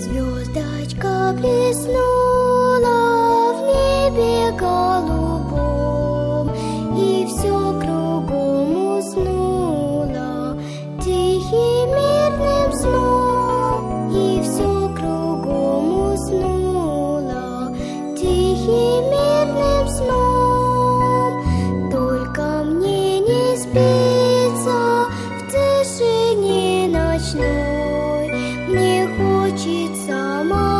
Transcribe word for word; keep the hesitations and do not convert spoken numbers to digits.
Звездочка блеснула в небе голубом, и все кругом уснуло тихим мирным сном, и все кругом уснуло тихим мирным сном. Только мне не спится в тишине ночной, мне хочется молчать.